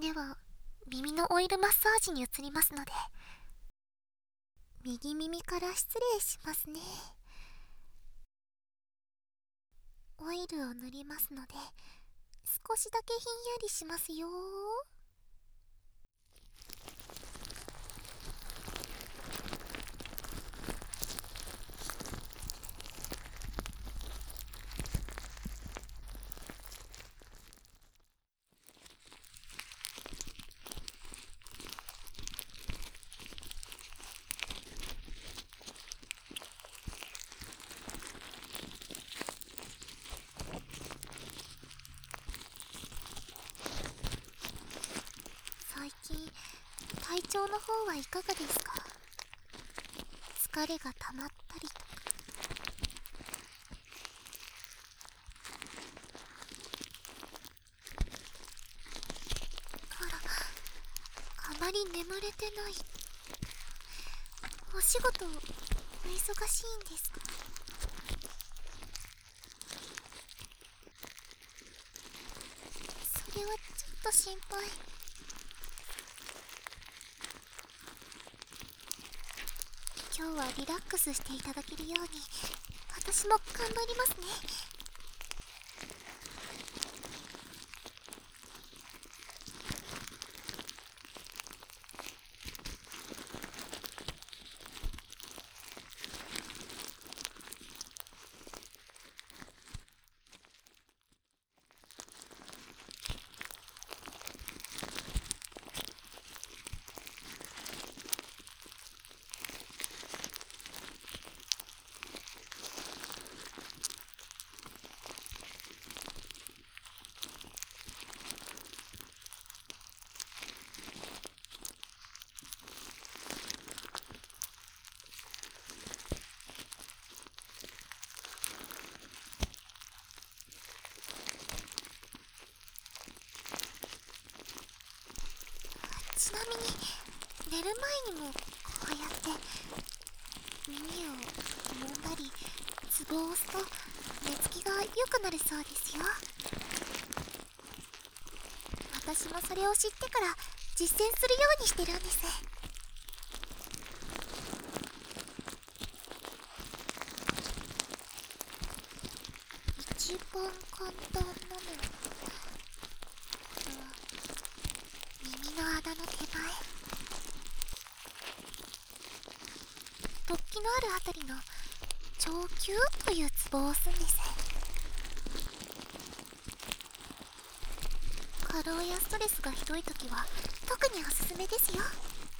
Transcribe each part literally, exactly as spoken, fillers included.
では耳のオイルマッサージに移りますので、右耳から失礼しますね。オイルを塗りますので少しだけひんやりしますよ。最近体調の方はいかがですか？疲れが溜まったりとか。あら、あまり眠れてない。お仕事お忙しいんですか？それはちょっと心配。今日はリラックスしていただけるように私も頑張りますね。ちなみに寝る前にもこうやって耳を揉んだりツボを押すと寝つきが良くなるそうですよ。私もそれを知ってから実践するようにしてるんです。一番簡単なのは耳の穴の手前、突起のあるあたりの長球というツボを押すんです。過労やストレスがひどい時は特におすすめですよ。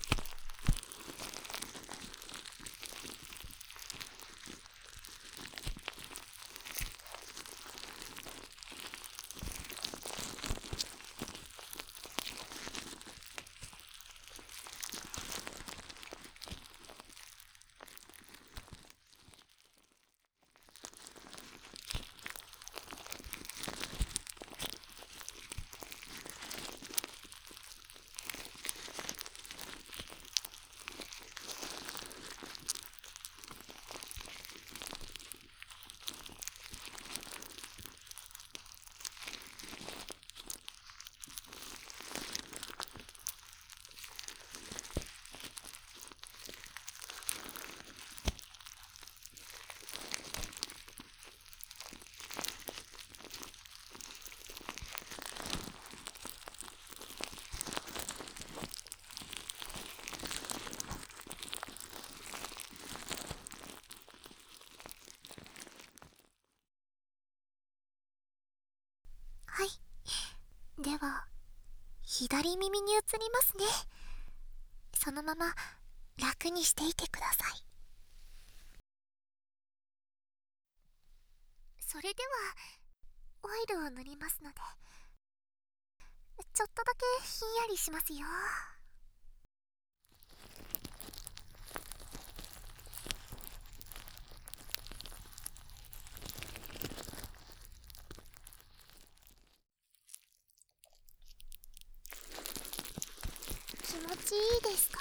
はい、では左耳に移りますね。そのまま楽にしていてください。それではオイルを塗りますのでちょっとだけひんやりしますよ。気持ちいいですか？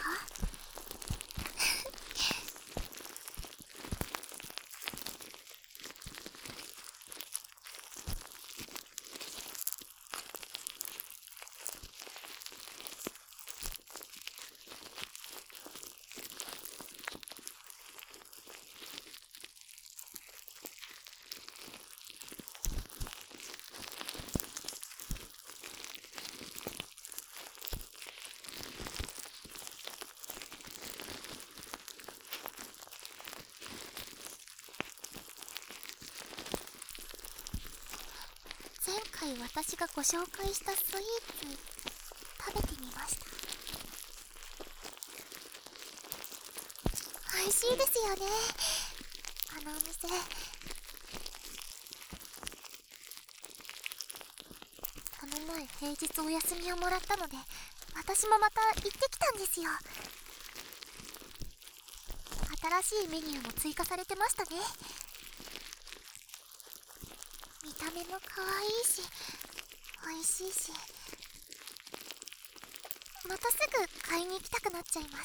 私がご紹介したスイーツ食べてみました。美味しいですよね、あのお店。この前平日お休みをもらったので、私もまた行ってきたんですよ。新しいメニューも追加されてましたね。見た目も可愛いし美味しいし、またすぐ買いに行きたくなっちゃいます。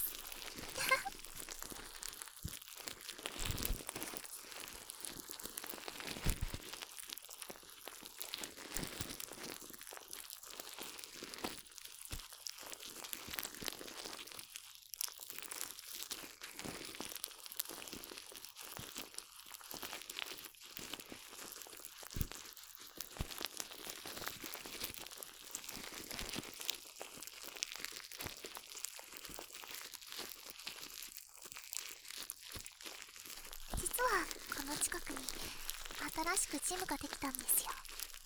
実はこの近くに新しくジムができたんですよ。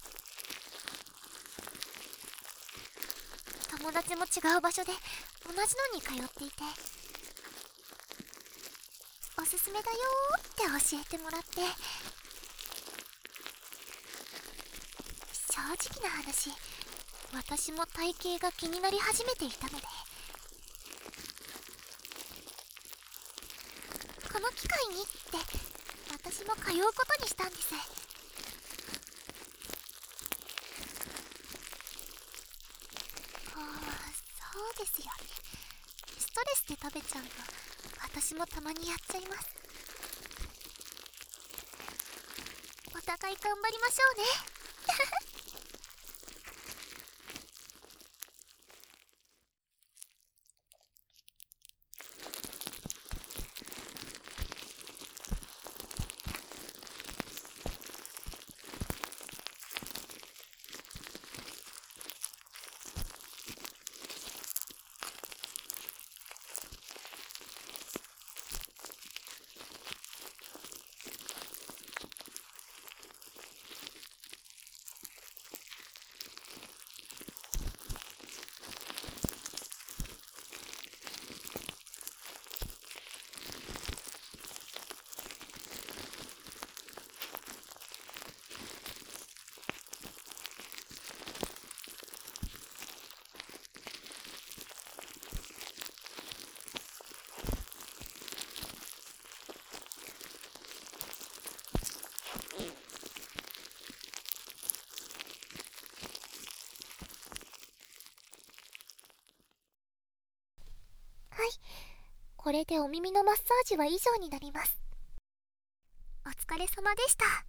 友達も違う場所で同じのに通っていて、おすすめだよーって教えてもらって、正直な話、私も体型が気になり始めていたので、この機会にって私も通うことにしたんです。ああ、そうですよね。ストレスで食べちゃうの私もたまにやっちゃいます。お互い頑張りましょうね。はい、これでお耳のマッサージは以上になります。お疲れ様でした。